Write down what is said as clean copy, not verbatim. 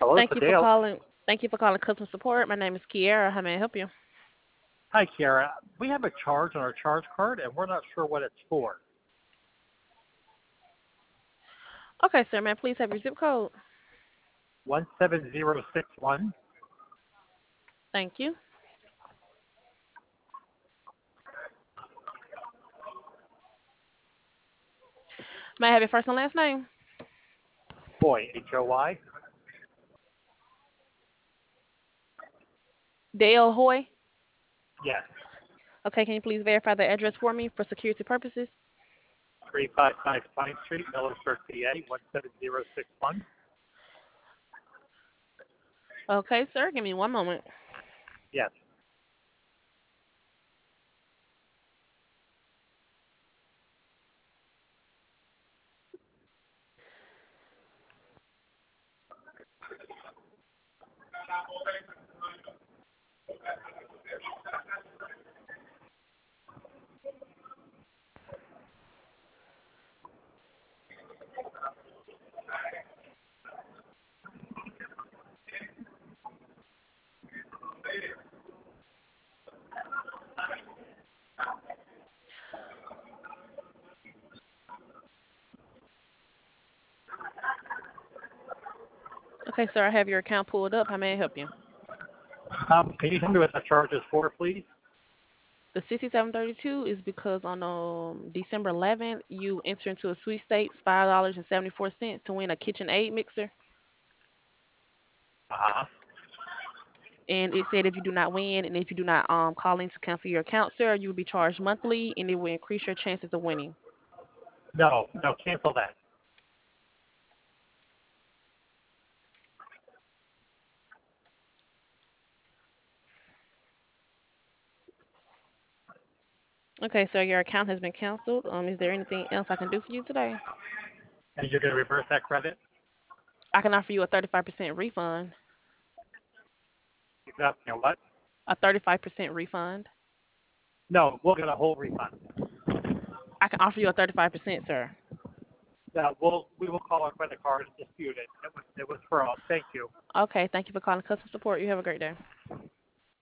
Hello, Thank it's you for Dale. calling. Thank you for calling customer support. My name is Kiara. How may I help you? Hi, Kiara. We have a charge on our charge card, and we're not sure what it's for. Okay, sir. May I please have your zip code? 17061. Thank you. May I have your first and last name? Boy, HOY. Dale Hoy. Yes. Okay, can you please verify the address for me for security purposes? 355 Pine Street, Millersburg, PA, 17061. Okay, sir. Give me one moment. Yes. Okay, sir. I have your account pulled up. How may I help you? Can you tell me what that charge is for, please? The 6732 is because on December 11th you entered into a sweepstakes $5.74 to win a KitchenAid mixer, Uh-huh. and it said if you do not win and if you do not call in to cancel your account, sir, you will be charged monthly, and it will increase your chances of winning. No, no, cancel that. Okay, sir, your account has been canceled. Is there anything else I can do for you today? And you're going to reverse that credit? I can offer you a 35% refund. You got, what? A 35% refund. No, we'll get a whole refund. I can offer you a 35%, sir. We will call our credit card and dispute it. It was for us. Thank you. Okay, thank you for calling customer support. You have a great day.